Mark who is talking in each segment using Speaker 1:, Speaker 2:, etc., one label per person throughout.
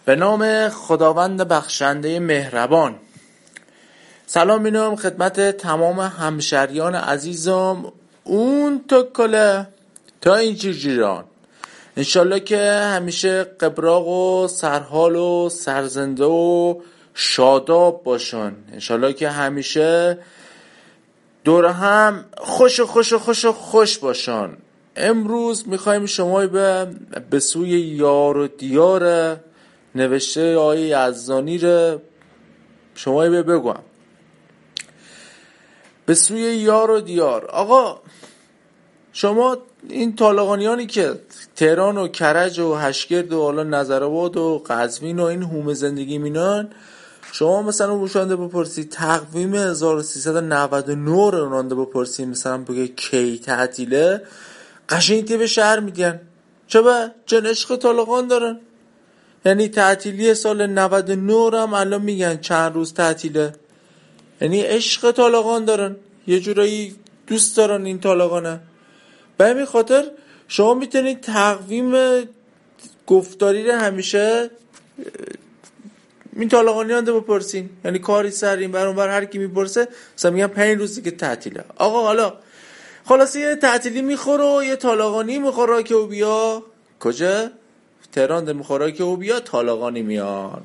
Speaker 1: به نام خداوند بخشنده مهربان. سلام مینم خدمت تمام همشهریان عزیزم اون تو کله تا این جیران. انشالله که همیشه قبراق و سرحال و سرزنده و شاداب باشن. انشالله که همیشه دور هم خوش باشن. امروز میخوایم شما به سوی یار و دیار نوشته آیه یزدانی رو شما بگم. به سوی یار و دیار. آقا شما این طالقانیانی که تهران و کرج و هشگرد و حالا نظرآباد و قزوین و این هومه زندگی مینن، شما مثلا بوشانده بپرسی تقویم 1399 رو اونانده بپرسی مثلا بگه کی تعطیله، قشنگ به شهر میگن چه جن عشق طالقان دارن. یعنی تعطیلی سال 99 هم الان میگن چند روز تعطیله، یعنی عشق طالقان دارن، یه جورایی دوست دارن این طالقانه. به همین خاطر شما میتونید تقویم گفتاری رو همیشه این طالقانی هنده بپرسین، یعنی کاری سر این بر اون بر هر کی میپرسه مثلا میگن 5 روزی که تعطیله. آقا حالا خلاصه یه تعطیلی میخوره و یه طالقانی میخوره که او بیا کجا؟ تهران ده میخوره که او بیا طالقانی میان.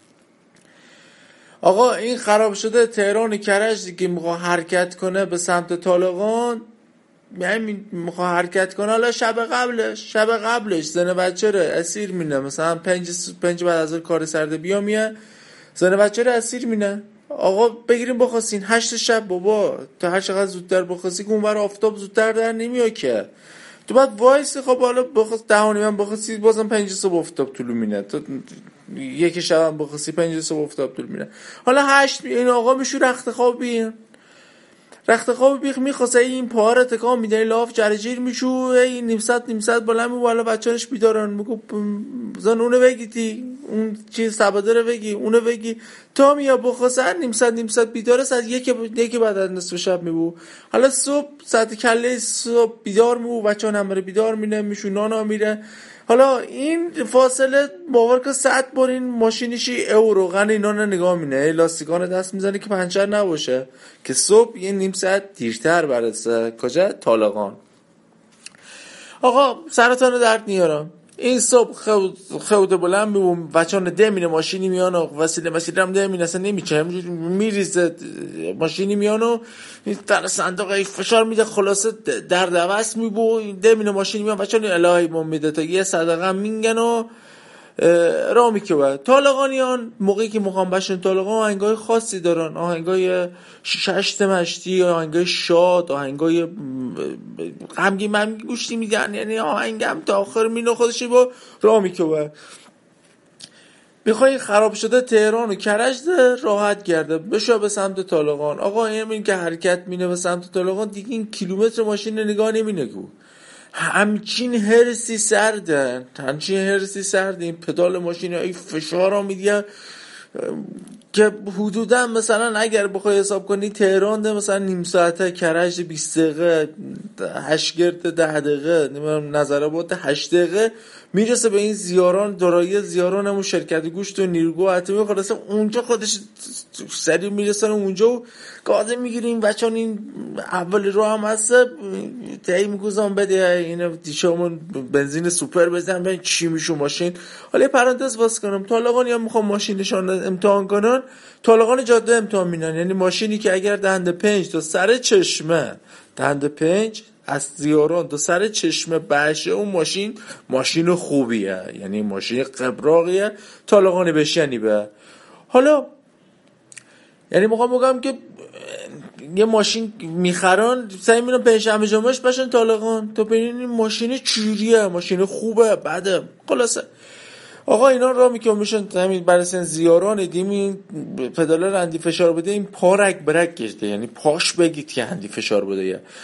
Speaker 1: آقا این خراب شده تهران کرج دیگه میخواه حرکت کنه به سمت طالقان، یعنی میخواه حرکت کنه. حالا شب قبلش زن بچه رو اسیر مینه، مثلا 5 بعد از کار سرده بیا میه زن بچه رو اسیر مینه. آقا بگیریم بخواستین 8 شب بابا، تا هر چقدر زودتر بخواستی که اون بر آفتاب زودتر در نمیاد که تو بعد وایسی. خب حالا بخواست 10 من بخواستی بازم 5 صبح آفتاب طلوع مینه، تو یک شب هم بخواستی 5 صبح آفتاب طلوع مینه. حالا 8 این آقا میشو رخت خواب بیخ میخواسته این پاره تکام میده لاف جرجیر میشو این نیم ساعت بالا می بالا بچه‌اش بیدارن میگو زن اونو بگیتی اون چیز سباده رو بگی اونو بگی تا میا بخواسه نیم ساعت بیداره ساعت یک بعد از نصف شب میبو. حالا صبح ساعت کله صبح بیدار میبو بچه‌ها نمره بیدار مینه میشو نانا میره. حالا این فاصله باور که ساعت برین ماشینشی روغن اینا رو نگاه مینه لاستیکان دست میزنه که پنچر نباشه که صبح یه نیم ساعت دیرتر برسه کجا؟ طالقان. آقا سرطان درد نیارم این صبح خود بلند میبوم بچه‌ها دمینه ماشینی میان و وسیله هم دمینه اصلا نمیچه میریزه ماشینی میان و در صندوق فشار میده خلاصه درد عوض میبو دمینه ماشینی میان بچه‌ها الهی بوم میده تا یه صدقه میگن و راه میکوه. طالقانیان موقعی که میخوام بشن طالقان آهنگای خاصی دارن، آهنگای ششت مشتی، آهنگای شاد، آهنگای غمگین گوشتی میدن، یعنی آهنگم تا آخر مینو خودشی با راه میکوه. میخوای خراب شده تهران و کرج راحت گرده بشو به سمت طالقان. آقا این که حرکت مینه به سمت طالقان دیگه این کیلومتر ماشین نگاه نمینگو، همچین هرسی سرده این پدال ماشین های فشار ها میدیه که حدودا مثلا اگر بخوای حساب کنی تهران ده مثلا نیم ساعته، کرج 20 دقیقه، هشگرد 10 دقیقه، نظرآباد 8 دقیقه میرسه به این زیاران. دارایی زیاران همون شرکت گوشت و نیروگاه حتمی خلاصه اونجا خودش سریع میرسن اونجا و گازه میگیریم بچه‌ها. این اول رو هم هست تایی میگوزم بده این دیشامون بنزین سوپر بزن ببین چی میشو ماشین. حالا پرانتز باز کنم، طالقانی هم میخوام ماشینشان امتحان کنن، طالقان جاده امتحان مینن، یعنی ماشینی که اگر دهنده 5 تا سر چشمه دهنده 5 از زیاران تا سر چشمه باشه اون ماشین خوبیه، یعنی ماشین قبراقیه طالقانی بشنی به. حالا یعنی میخوام بگم که یه ماشین میخرن سعی میکنن پنجشنبه جمعهش بشن طالقان، تو ببینین این ماشین چجوریه، ماشین خوبه بده. خلاصه آقا اینا را میشن همین برسن زیاران دیدیم پدال رندی فشار بده این پا رگ برگ گشته، یعنی پاش بگید که هندی فشار بده.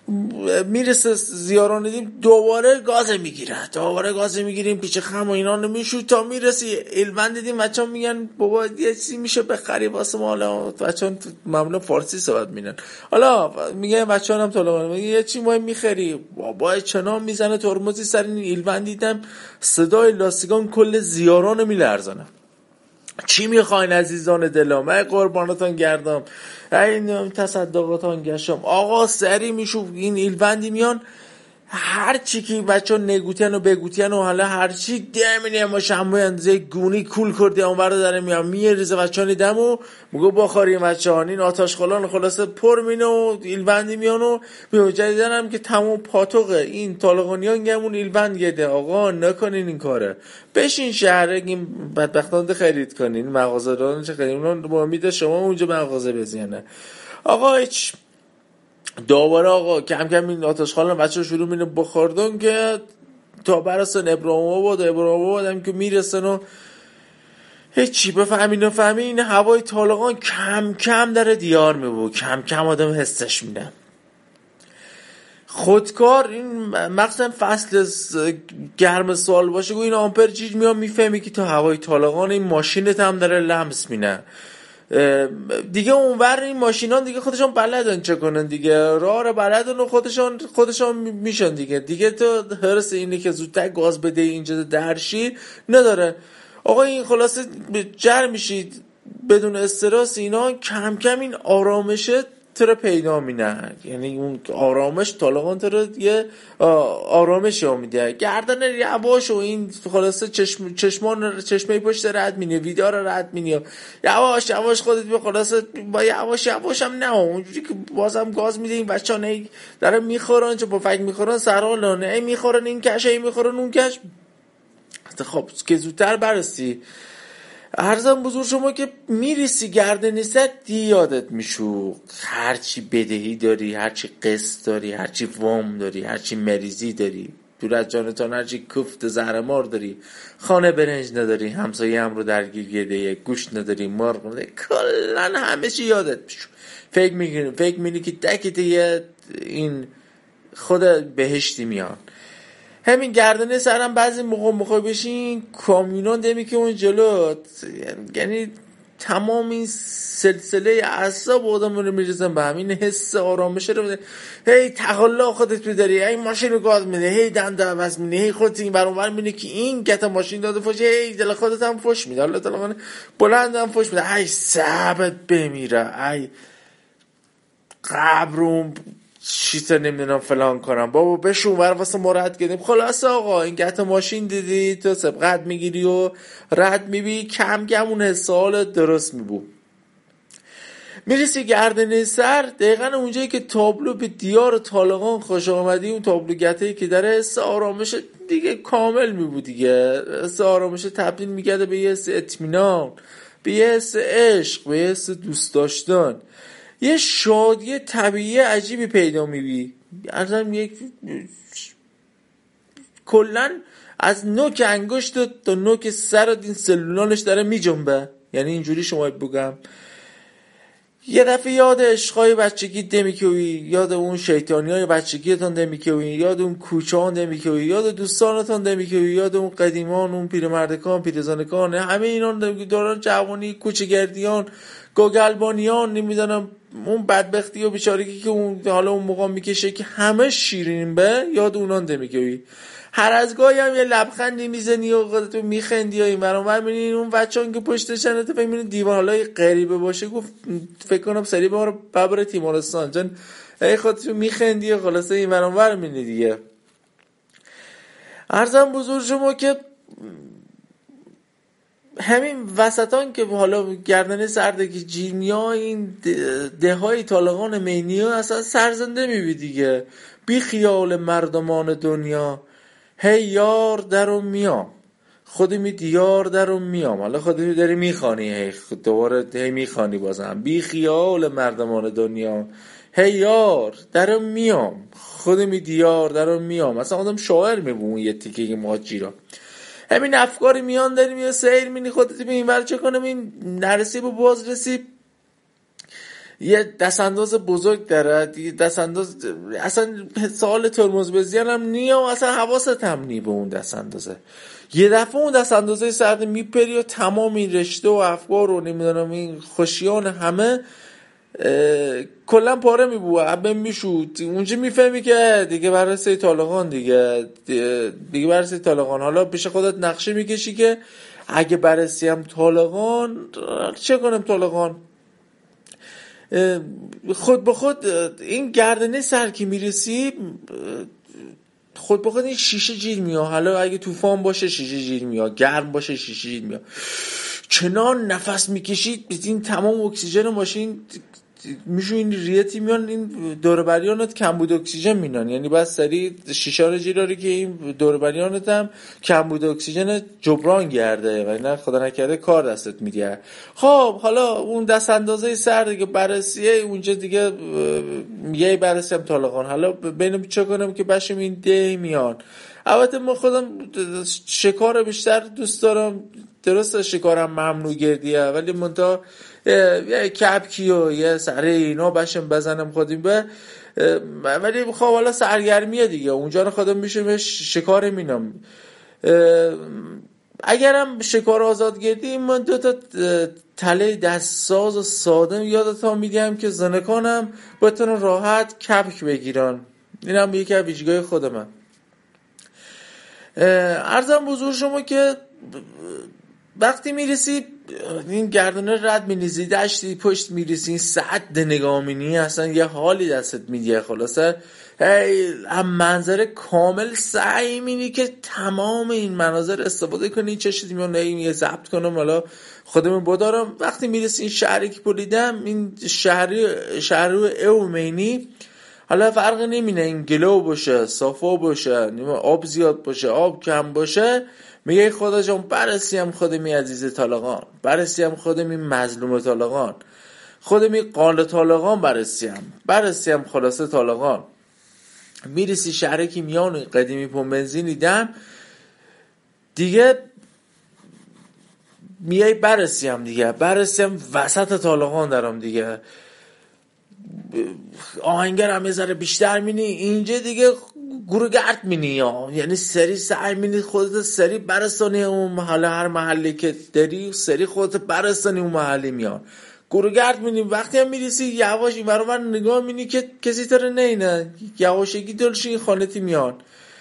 Speaker 1: میرسه زیاران دیم دوباره گاز میگیریم پیچ خم و اینا نمیشو تا میرسی ایلوند دیدیم بچه‌ها میگن بابا یه چیزی میشه بخری واسه ما. حالا بچه‌ها معمولا فارسی صحبت میکنن، حالا میگه بچه‌ها هم طالبان میگه یه چی ما میخری بابا چنان میزنه ترمزی سر این ایلوند دیدم صدای لاستیکان کل زیاران میلرزانه. چی میخواین عزیزان دلم؟ ای قربانتان گردم، ای تصدقاتان گشم. آقا سری میشو این ایلوندی میان هر چی که بچه ها نگوتین و بگوتین و حالا هر چی دمینه ما شنبه اندازه گونی کول کرده اون برده داره میان میریزه بچه ها نیدم و میگو بخاری بچه ها این آتاش خلان خلاصه پر مینه و ایلوندی میان و میان جدیدن هم که تمام پاتوقه این طالقانی ها گمون ایلوند گده. آقا نکنین این کاره، بشین شهره این بدبختان خرید کنین مغازه دارن چه خیلی اونان با امید شما اونجا مغازه بزینه. آقا هیچ دوباره آقا کم کم این آتش خالان بچه شروع مینه بخوردن که تا برسن ابراهیم هم که میرسن و هیچی بفهمین هوای طالقان کم کم در دیار میبو، کم کم آدم حسش میده خودکار. این مخصوصا فصل گرم سال باشه این آمپر چیز میان میفهمی که تا هوای طالقان این ماشینت هم داره لمس مینه دیگه. اونور این ماشینان دیگه خودشون بلدن چه کنن دیگه، راه بلدن و خودشون میشن دیگه تو هرس اینه که زودتر گاز بده اینجا درشی نداره. آقا این خلاصه جر میشید بدون استرس اینا کم کم این آرامشه تره پیدا مینه، یعنی اون آرامش طالقان تره یه آرامش ها میده. گردن یواش و این خلاصه چشمه پشت رد مینه ویدار رد مینه یواش خودت به خلاصه با یواش هم نه اونجوری که بازم گاز میده. این بچه ها نه داره میخورن چه با فکر میخورن سرالانه ای میخورن این کش ای میخورن اون کش. خب که زودتر برسی عرضم بزرگ شما که میریسی گردنی سد دی یادت میشو هرچی بدهی داری، هرچی قسط داری، هرچی وام داری، هرچی مریضی داری، دور از جانتان هرچی کوفت زهرمار داری، خانه برنج نداری، همسایه هم رو درگیر گیرده، گوشت نداری، مرغ نداری، کلن همه چی یادت میشو. فکر میکنی که دکت این خود بهشتی میان. همین گردنه سرم بعضی موقع بشین کامیونان دمی که اون جلو یعنی تمام این سلسله اعصاب آدم رو میرزن به همین حس آرامش رو بده. هی تقلا خودت میداری، هی ماشین رو گاز میده، هی دنده عوض میده، هی خودت این برانور میده که این گتا ماشین داده فوش، هی دل خودت هم فوش میده، الله تعالی بلند هم فوش میده، ای صعبت بمیره، ای قبروم چیزا نمیدونم فلان کنم بابا بشون واسه ما رد کردیم. خلاص آقا این گتا ماشین دیدی تو سبقت میگیری و رد میبی کم کم اون حسالت درست میبو. میرسی گردن سر دقیقا اونجایی که تابلو به دیار طالقان خوش آمدی، اون تابلو گتهی که داره حس آرامش دیگه کامل میبو دیگه، حس آرامش تبدیل میگرده به یه حس اطمینان، به یه حس عشق، به یه حس دوست داشتن، یه شادی طبیعی عجیبی پیدا میبی. ارزم یک کلن از نوک انگشت تا نوک سر این سلولانش داره میجنبه، یعنی اینجوری شما بگم. یه دفعه یاد عشقای بچگی دمیکوی، یاد اون شیطانیای بچگیتون دمیکوی، یاد اون کوچه‌ان دمیکوی، یاد دوستانتون دمیکوی، یاد اون قدیمان، اون پیرمردکان، پیرزنکان، همه اینا دارن جوانی کوچه‌گردیان، گوگلبانیان، نمیدونم اون بدبختی و بیچارگی که اون حالا اون موقع میکشه که همه شیرین به یاد اونان دمیکوی. هر از گاهی هم یه لبخندی میزنی و خودتو میخندی و این برام میبینین اون بچه‌ها که پشتشن تو فکر می‌کنی دیوانه‌های غریبه باشه، گفت فکر کنم سری به ما رو ببره تیمارستان چون ای خودتو میخندی و خلاصه این برام میبینی دیگه. عرضم بزرگ شما که همین وسطان که حالا گردنه سردگی جیرمیا این دههای طالقان مینیا اصلا سرزنده میبی دیگه. بی خیال مردمان دنیا هی یار درو میام، خودی می دیار درو میام. حالا خودی می داری میخوانی، هی دوباره هی میخوانی بازم بی خیال مردمان دنیا هی یار درو میام، خودی می دیار درو میام. اصلا آدم شاعر میبون یه تیکه ماجیرا. همین افکاری میان داریم یا سیر مینی خودت به این ور چه کنم این نرسی با باز رسی یه دستانداز بزرگ داره دیگه، دستانداز اصلا سوال ترمز بزیان هم نیه و اصلا حواست هم نی به اون دستاندازه. یه دفعه اون دستاندازه سرد میپری و تمام این رشته و افکار و نمیدونم این خوشیان همه کلا پاره میبوه عبه میشود. اونجا میفهمی که دیگه بررسی طالقان دیگه بررسی طالقان. حالا پیش خودت نقشه میکشی که اگه بررسی هم طالقان چه کنم طالقان. خود به خود این گردنه سر که میرسی خود به خود این شیشه جیر میاد. حالا اگه طوفان باشه شیشه جیر میاد، گرم باشه شیشه جیر میاد. چنان نفس میکشید این تمام اکسیژن ماشین میشو این ریتی میان، این دوربریانت کمبود اکسیژن مینان، یعنی بس سری شیشه رو جیراری که این دوربریانت هم کمبود اکسیژن جبران گرده و نه خدا نکرده کار دستت میده. خب حالا اون دست اندازه سر دیگه بررسیه اونجا دیگه یه بررسی هم طالقان. حالا ببینم چه کنم که بشم این ده میان. البته من خودم شکار بیشتر دوست دارم، درسته شکارم ممنوع گردیه ولی منتها یه کپکی و یه سره اینا بشم بزنم خودیم به، ولی خب حالا سرگرمیه دیگه اونجا رو خودم میشه شکار مینم. اگرم شکار آزاد گردی من 2 تا تله دستساز و ساده یادت ها میدیم که زنکانم بتونن راحت کپک بگیرن. این هم یکی از ویژگی خودمه. عرضم بزرگ شما که وقتی میرسی این گردنه رد مینیزی دشتی پشت میرسی ساعت نگاه مینی اصلا یه حالی دستت میدیه. خلاصه هم منظر کامل سعی مینی که تمام این مناظر استفاده کنی. چه چیزی میان یه ضبط کنم حالا خودمون بدارم. وقتی میرسی این شهری که بریدم این شهر اومینی، حالا فرق نمینه این گلو باشه صافا باشه آب زیاد باشه آب کم باشه، میگه خدا جان برسیم خودمی عزیز طالقان، برسیم خودمی مظلوم طالقان، خودمی قال طالقان، برسیم خلاصه طالقان. میرسی شهره که میان قدیمی پمپ بنزین دیدم دیگه میای برسیم وسط طالقان دارم دیگه. آهنگر هم یه ذره بیشتر مینی اینجا دیگه گروه گرد مینی یعنی سری سعی مینی خودت سری برسانی اون محله، هر محلی که داری سری خودت برسانی اون محلی میان گروه گرد مینی. وقتی هم میریسی یواش این برابر نگاه مینی که کسی تره نه یواشگی دلشی خانتی میان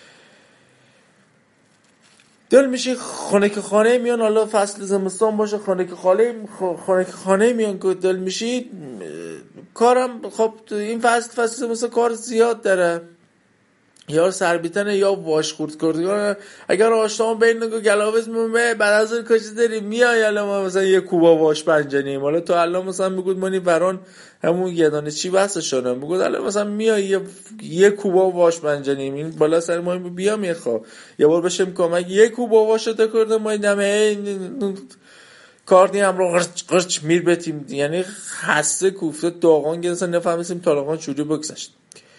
Speaker 1: دل میشه خانه میان. حالا فصل زمستان باشه خانه میان که دل میشی. کارم خب این فصل زمستان کار زیاد داره، یا سربیتنه یا واش خورد کردگان. اگر آشتام بین نگو گلاوز میمه بعد از اون کجا داری میای الان ما مثلا یه کوبا واش پنجنیم. حالا تو الان مثلا میگود مانی بران همون یه دانه چی بسه شدم میگود الان مثلا میای یه کوبا واش پنجنیم این بالا سر ما بیا میخوا یه بار بشم کمک یه کوبا واش تا کرده ما دمه کار نیم رو قرچ میر بتیم یعنی خسته کوفته داغان گرسن نفهمیسیم طالقان چوری بگذشت.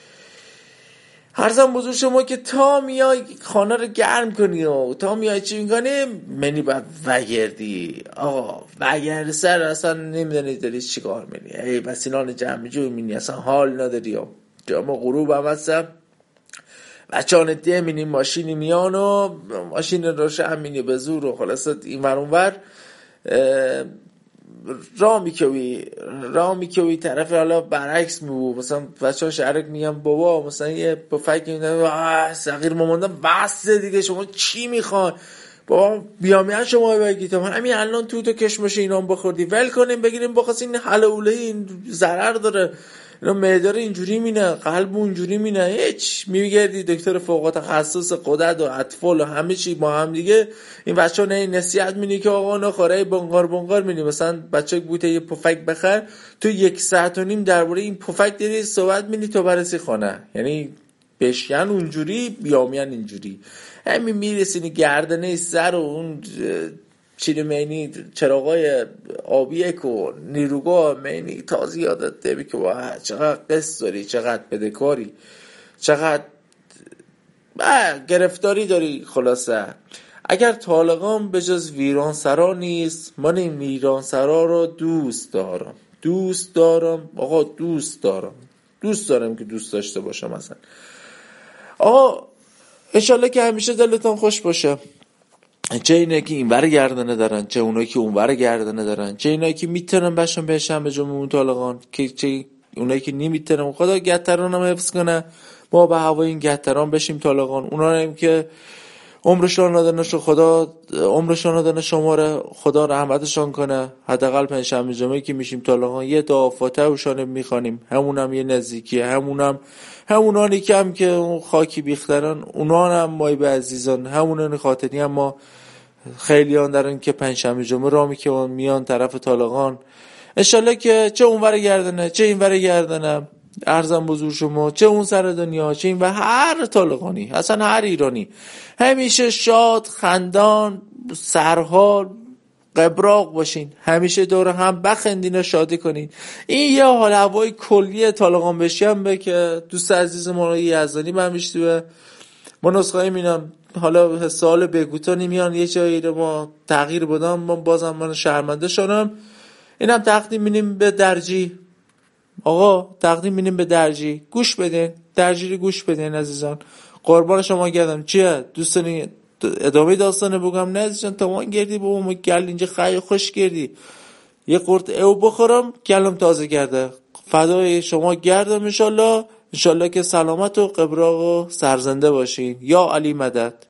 Speaker 1: هرزم بزرگ شما که تا میای خانه رو گرم کنی و تا میای چی میکنی منی باید وگردی آقا وگرد سر اصلا نمیدونی داری چی کار منی ای بسینان جمعی جو منی اصلا حال نداری و جامع غروب هم هستم بچه ها نتیه منی ماشینی میان و ماشین روشه هم منی به زور و خلاصت این ورونور راه میکوی طرف حالا برعکس میبو مثلا بچه ها شهرک میگم بابا مثلا یه پفک میدن صغیر ماماندم بسته دیگه شما چی میخوان بابا بیامیان شما بگید من همین الان تو کشمش اینام بخوردی ول کنیم بگیریم بخواست این حلوله این ضرر داره اینا معده اینجوری مینه قلب اونجوری مینه هیچ میگردی دکتر فوق تخصص قدرت و اطفال و همه چی با هم دیگه این بچه‌ها نه نصیحت مینی که آقا نخوره بنگار مینی مثلا بچه بوته یه پفک بخر تو 1.5 ساعت درباره این پفک داری صحبت مینی تو برسی خانه یعنی بشکن اونجوری بیامیان اینجوری همین میرسینی گردنه سر و اون چیلی مینی چراغای آبیه که نیروگاه مینی تازه یادت دبی که واه چقدر قصد داری چقدر بدهکاری چقدر گرفتاری داری. خلاصه اگر طالقان به جز ویرانسرا نیست من این ویرانسرا رو دوست دارم. دوست دارم آقا، دوست دارم که دوست داشته باشم. مثلا آقا انشالله که همیشه دلتون خوش باشه، چه اینایی که این ور گردنه دارن، چه اونایی که اون ور گردنه دارن، چه اینایی که میتونن بشن به جمهور طالقان، که چه اونایی که نمیتونن. خدا گهتران هم حفظ کنه، ما به هوای این گهتران بشیم طالقان. اونا هم که عمرشان ندانش، خدا عمرشان ندانه شماره، خدا رحمتشان کنه. حداقل پنجشنبه جمعه که میشیم طالقان یه دعا فاتحه وشان میخوانیم، همونم یه نزدیکیه، همونانی که هم که اون خاکی بیخترن، اونا هم مای به عزیزان، همونانی خاطری هم ما خیلیان دارن که پنجشنبه جمعه رامی که میان طرف طالقان. انشالله که چه اون ور گردنه چه این ور گردنه، ارزم بزرگ شما، چه اون سر دنیا چه این و هر طالقانی، اصلا هر ایرانی، همیشه شاد، خندان، سرحال، قبراق باشین، همیشه دور هم بخندین و شادی کنین. این یه حال هوای کلی طالقان بشیم به که دوست عزیز ما یزدانی بمیشتوه. ما نسخه مینم حالا سال بگوتا نمیان یه جایی رو ما تغییر بدم، ما بازم من شرمنده شدم. اینم تقدیم می‌کنیم به درجی. آقا تقدیم می‌کنیم به درجی، گوش بدین، درجی رو گوش بدین عزیزان، قربان شما گردم. چیه دوستانی ادامه داستانه بگم؟ نه عزیزان، تمام گردی بابا، ما گل اینجا خیلی خوش گردی، یه قرط او بخورم گلم تازه گرده. فدای شما گردم انشالله که سلامت و قبراق و سرزنده باشین. یا علی مدد.